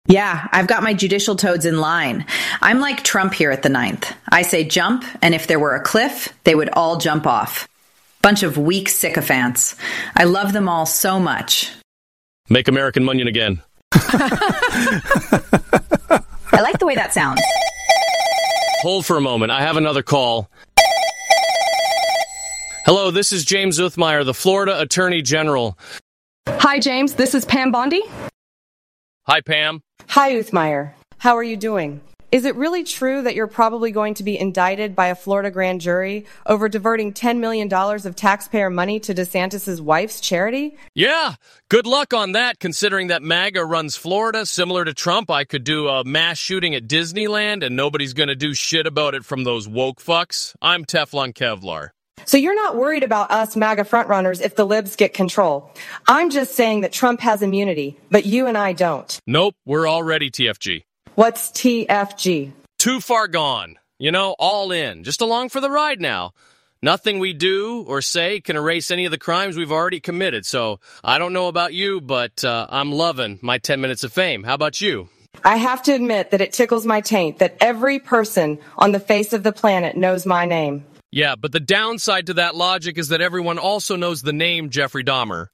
Yeah, I've got my judicial toads in line. I'm like Trump here at the ninth. I say jump, and if there were a cliff, they would all jump off. Bunch of weak sycophants. I love them all so much. Make American Munyon again. I like the way that sounds. Hold for a moment. I have another call. Hello, this is James Uthmeier, the Florida Attorney General. Hi, James. This is Pam Bondi. Hi, Pam. Hi, Uthmeier. How are you doing? Is it really true that you're probably going to be indicted by a Florida grand jury over diverting $10 million of taxpayer money to DeSantis' wife's charity? Yeah, good luck on that, considering that MAGA runs Florida. Similar to Trump, I could do a mass shooting at Disneyland, and nobody's going to do shit about it from those woke fucks. I'm Teflon Kevlar. So you're not worried about us MAGA frontrunners if the libs get control. I'm just saying that Trump has immunity, but you and I don't. Nope, we're already TFG. What's TFG? Too far gone. You know, all in. Just along for the ride now. Nothing we do or say can erase any of the crimes we've already committed. So I don't know about you, but I'm loving my 10 minutes of fame. How about you? I have to admit that it tickles my taint that every person on the face of the planet knows my name. Yeah, but the downside to that logic is that everyone also knows the name Jeffrey Dahmer.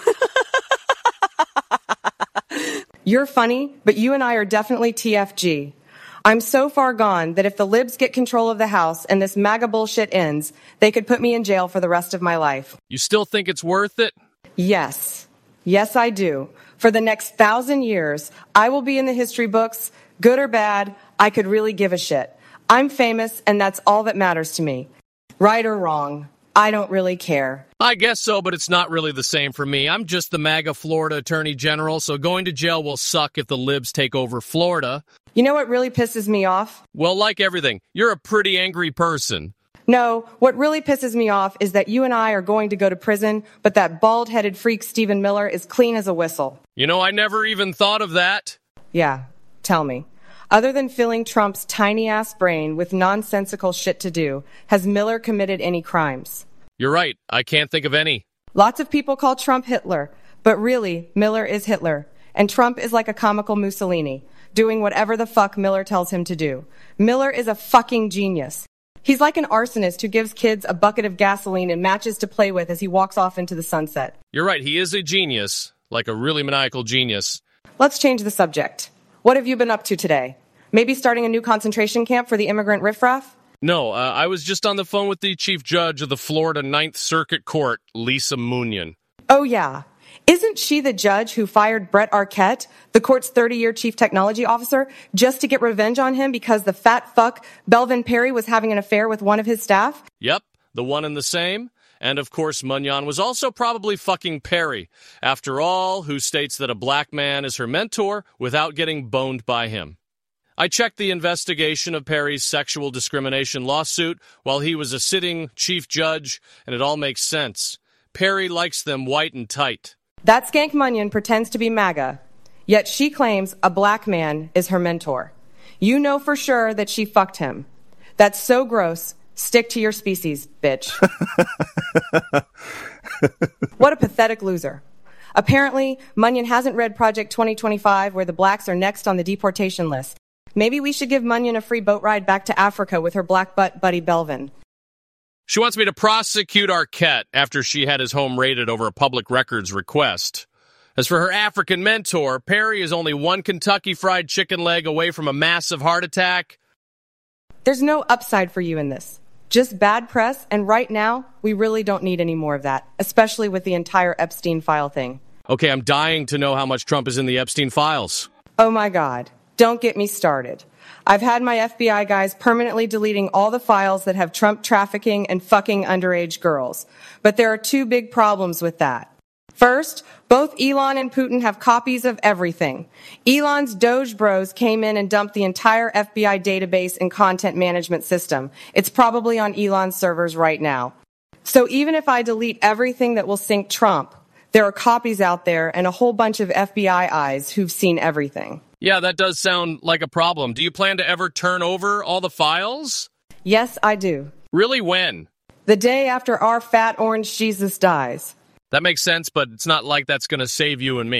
You're funny, but you and I are definitely TFG. I'm so far gone that if the libs get control of the House and this MAGA bullshit ends, they could put me in jail for the rest of my life. You still think it's worth it? Yes. Yes, I do. For the next 1,000 years, I will be in the history books. Good or bad, I could really give a shit. I'm famous, and that's all that matters to me. Right or wrong, I don't really care. I guess so, but it's not really the same for me. I'm just the MAGA Florida Attorney General, so going to jail will suck if the libs take over Florida. You know what really pisses me off? Well, like everything, you're a pretty angry person. No, what really pisses me off is that you and I are going to go to prison, but that bald-headed freak Stephen Miller is clean as a whistle. You know, I never even thought of that. Yeah, tell me. Other than filling Trump's tiny-ass brain with nonsensical shit to do, has Miller committed any crimes? You're right. I can't think of any. Lots of people call Trump Hitler, but really, Miller is Hitler. And Trump is like a comical Mussolini, doing whatever the fuck Miller tells him to do. Miller is a fucking genius. He's like an arsonist who gives kids a bucket of gasoline and matches to play with as he walks off into the sunset. You're right. He is a genius, like a really maniacal genius. Let's change the subject. What have you been up to today? Maybe starting a new concentration camp for the immigrant riffraff? No, I was just on the phone with the chief judge of the Florida Ninth Circuit Court, Lisa Munyon. Oh, yeah. Isn't she the judge who fired Brett Arquette, the court's 30-year chief technology officer, just to get revenge on him because the fat fuck Belvin Perry was having an affair with one of his staff? Yep, the one and the same. And, of course, Munyon was also probably fucking Perry, after all, who states that a black man is her mentor without getting boned by him. I checked the investigation of Perry's sexual discrimination lawsuit while he was a sitting chief judge, and it all makes sense. Perry likes them white and tight. That skank Munyon pretends to be MAGA, yet she claims a black man is her mentor. You know for sure that she fucked him. That's so gross. Stick to your species, bitch. What a pathetic loser. Apparently, Munyon hasn't read Project 2025, where the blacks are next on the deportation list. Maybe we should give Munyon a free boat ride back to Africa with her black butt buddy Belvin. She wants me to prosecute Arquette after she had his home raided over a public records request. As for her African mentor, Perry is only one Kentucky Fried Chicken leg away from a massive heart attack. There's no upside for you in this. Just bad press, and right now, we really don't need any more of that, especially with the entire Epstein file thing. Okay, I'm dying to know how much Trump is in the Epstein files. Oh my God. Don't get me started. I've had my FBI guys permanently deleting all the files that have Trump trafficking and fucking underage girls. But there are two big problems with that. First, both Elon and Putin have copies of everything. Elon's Doge Bros came in and dumped the entire FBI database and content management system. It's probably on Elon's servers right now. So even if I delete everything that will sync Trump, there are copies out there and a whole bunch of FBI eyes who've seen everything. Yeah, that does sound like a problem. Do you plan to ever turn over all the files? Yes, I do. Really, when? The day after our fat orange Jesus dies. That makes sense, but it's not like that's going to save you and me.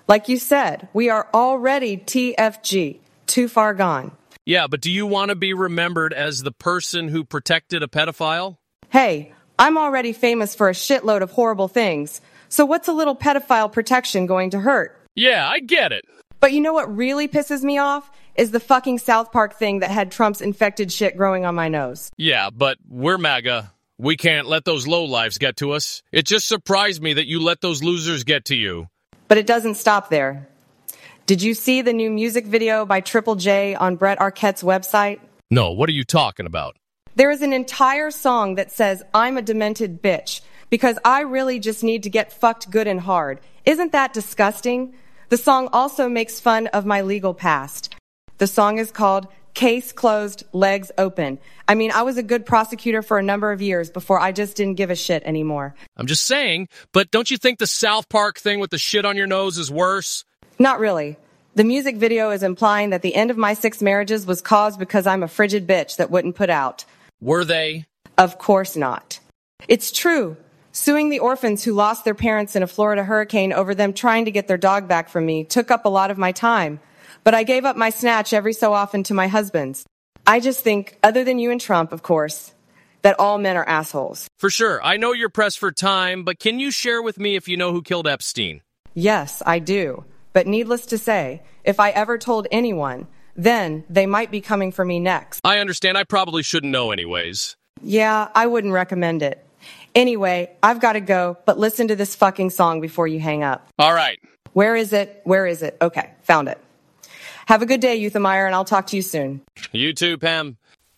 Like you said, we are already TFG, too far gone. Yeah, but do you want to be remembered as the person who protected a pedophile? Hey, I'm already famous for a shitload of horrible things, so what's a little pedophile protection going to hurt? Yeah, I get it. But you know what really pisses me off? Is the fucking South Park thing that had Trump's infected shit growing on my nose. Yeah, but we're MAGA. We can't let those lowlifes get to us. It just surprised me that you let those losers get to you. But it doesn't stop there. Did you see the new music video by Triple J on Brett Arquette's website? No, what are you talking about? There is an entire song that says, I'm a demented bitch, because I really just need to get fucked good and hard. Isn't that disgusting? The song also makes fun of my legal past. The song is called Case Closed, Legs Open. I mean, I was a good prosecutor for a number of years before I just didn't give a shit anymore. I'm just saying, but don't you think the South Park thing with the shit on your nose is worse? Not really. The music video is implying that the end of my 6 marriages was caused because I'm a frigid bitch that wouldn't put out. Were they? Of course not. It's true. Suing the orphans who lost their parents in a Florida hurricane over them trying to get their dog back from me took up a lot of my time. But I gave up my snatch every so often to my husbands. I just think, other than you and Trump, of course, that all men are assholes. For sure. I know you're pressed for time, but can you share with me if you know who killed Epstein? Yes, I do. But needless to say, if I ever told anyone, then they might be coming for me next. I understand. I probably shouldn't know anyways. Yeah, I wouldn't recommend it. Anyway, I've got to go, but listen to this fucking song before you hang up. All right. Where is it? Where is it? Okay, found it. Have a good day, Euthemeyer, and I'll talk to you soon. You too, Pam.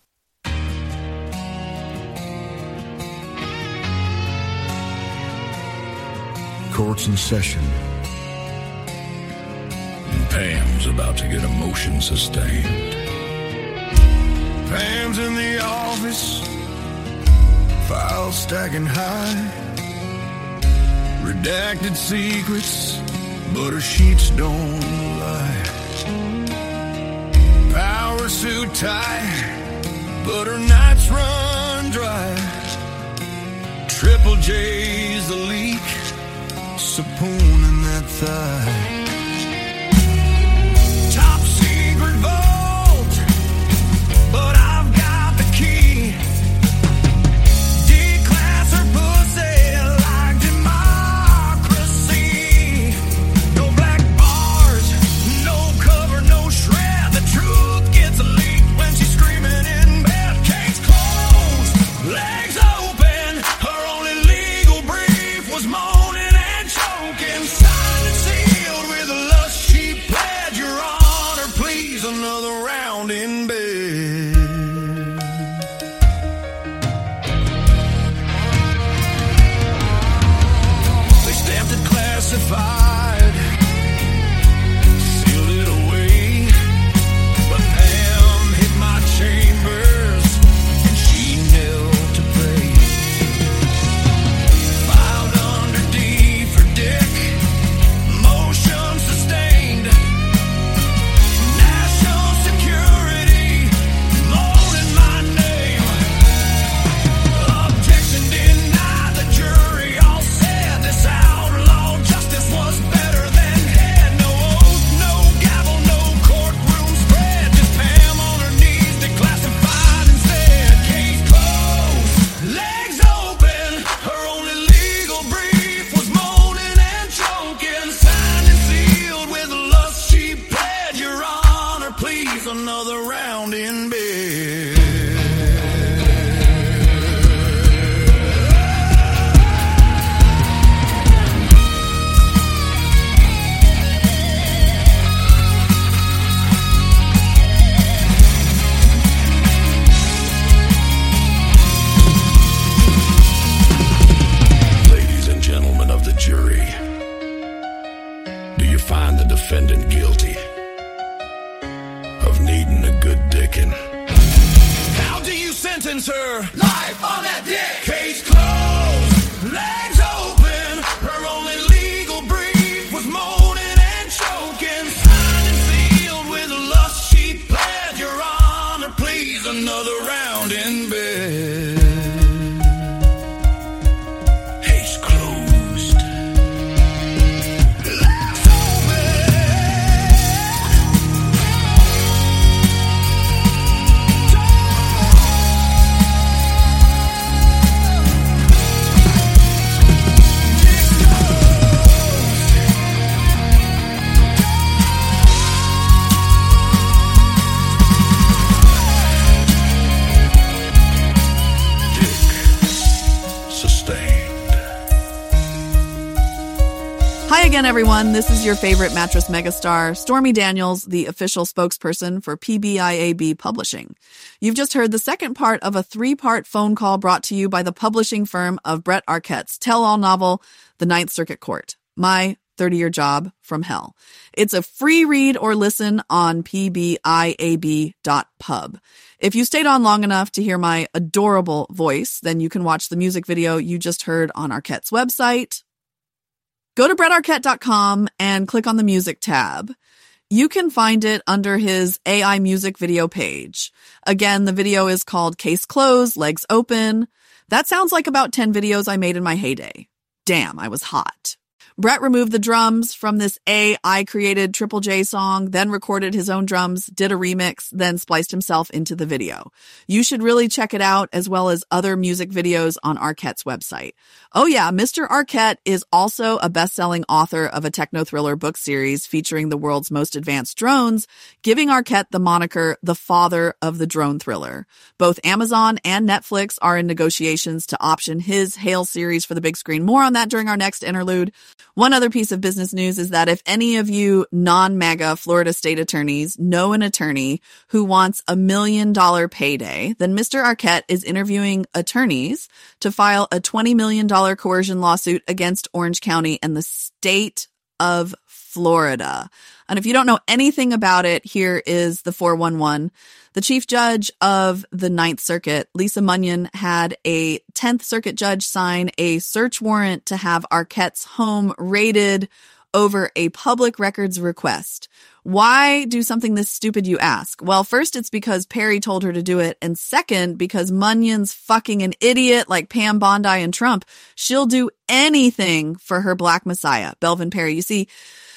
Court's in session. And Pam's about to get a motion sustained. Pam's in the office, files stacking high. Redacted secrets, but her sheets don't lie. Power suit tight, but her nights run dry. Triple J's the leak, Sapone in that thigh. Top secret vault, but I've got the key. Declass her pussy like democracy. No black bars, no cover, no shred. The truth gets leaked when she's screaming in bed. Case closed, legs open. Her only legal brief was moaning and choking. Signed and sealed with a lust she pled. Your Honor, please, another round in bed. They stamped it classified, sealed it away. But Pam hit my chambers, and she knelt to pray. Filed under D for Dick, motion sustained. National security, molding my name. Objection denied, the jury all said this outlaw justice was better than head. No oath, no gavel, no courtroom spread. Just Pam on her knees, declassified instead. Case closed, legs open. Her only legal brief was moaning and choking. Signed and sealed with the lust she pled. Your Honor, please, another round in bed. Ladies and gentlemen of the jury, do you find the defendant guilty of needing a good dickin'? How do you sentence her? Life on that dick! Case closed, legs open. Her only legal brief was moaning and choking. Signed and sealed with a lust she pled. Your Honor, please, another round in bed. Case closed. Legs open. again, everyone. This is your favorite mattress megastar, Stormy Daniels, the official spokesperson for PBIAB Publishing. You've just heard the second part of a 3-part phone call brought to you by the publishing firm of Brett Arquette's tell-all novel, The Ninth Circuit Court, My 30-Year Job from Hell. It's a free read or listen on pbiab.pub. If you stayed on long enough to hear my adorable voice, then you can watch the music video you just heard on Arquette's website. Go to brettarquette.com and click on the music tab. You can find it under his AI music video page. Again, the video is called Case Closed, Legs Open. That sounds like about 10 videos I made in my heyday. Damn, I was hot. Brett removed the drums from this AI-created Triple J song, then recorded his own drums, did a remix, then spliced himself into the video. You should really check it out, as well as other music videos on Arquette's website. Oh yeah, Mr. Arquette is also a best-selling author of a techno-thriller book series featuring the world's most advanced drones, giving Arquette the moniker the father of the drone thriller. Both Amazon and Netflix are in negotiations to option his Hail series for the big screen. More on that during our next interlude. One other piece of business news is that if any of you non-MAGA Florida state attorneys know an attorney who wants $1 million payday, then Mr. Arquette is interviewing attorneys to file a $20 million coercion lawsuit against Orange County and the state of Florida. And if you don't know anything about it, here is the 411. The chief judge of the Ninth Circuit, Lisa Munyon, had a 10th Circuit judge sign a search warrant to have Arquette's home raided over a public records request. Why do something this stupid, you ask? Well, first, it's because Perry told her to do it. And second, because Munyon's fucking an idiot like Pam Bondi and Trump. She'll do anything for her black messiah, Belvin Perry. You see,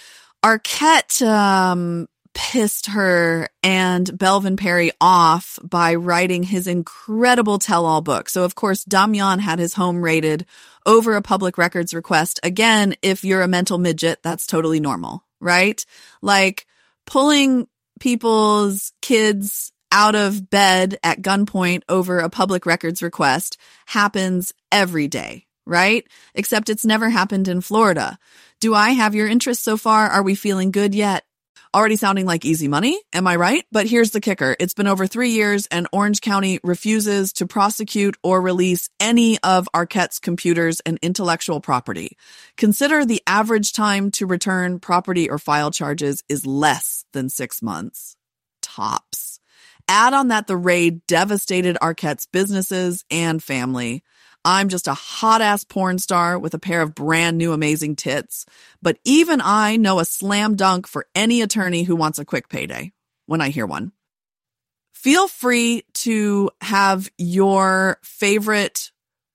Arquette pissed her and Belvin Perry off by writing his incredible tell-all book. So, of course, Damian had his home raided over a public records request. Again, if you're a mental midget, that's totally normal, right? Like pulling people's kids out of bed at gunpoint over a public records request happens every day, right? Except it's never happened in Florida. Do I have your interest so far? Are we feeling good yet? Already sounding like easy money, am I right? But here's the kicker. It's been over 3 years and Orange County refuses to prosecute or release any of Arquette's computers and intellectual property. Consider the average time to return property or file charges is less than 6 months. Tops. Add on that the raid devastated Arquette's businesses and family. I'm just a hot-ass porn star with a pair of brand new amazing tits. But even I know a slam dunk for any attorney who wants a quick payday when I hear one. Feel free to have your favorite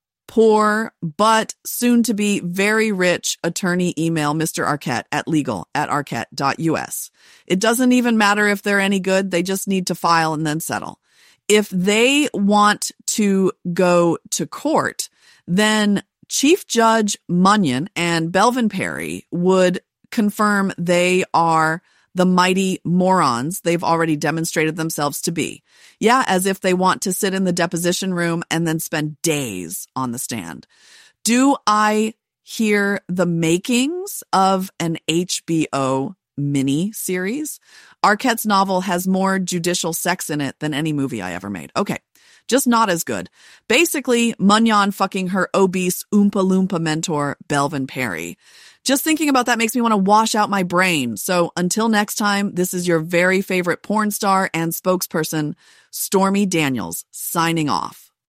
poor but soon-to-be very rich attorney email Mr. Arquette at legal@arquette.us. It doesn't even matter if they're any good. They just need to file and then settle. If they want to go to court, then Chief Judge Munyon and Belvin Perry would confirm they are the mighty morons they've already demonstrated themselves to be. Yeah, as if they want to sit in the deposition room and then spend days on the stand. Do I hear the makings of an HBO mini series? Arquette's novel has more judicial sex in it than any movie I ever made. Okay, just not as good. Basically, Munyon fucking her obese Oompa Loompa mentor, Belvin Perry. Just thinking about that makes me want to wash out my brain. So until next time, this is your very favorite porn star and spokesperson, Stormy Daniels, signing off.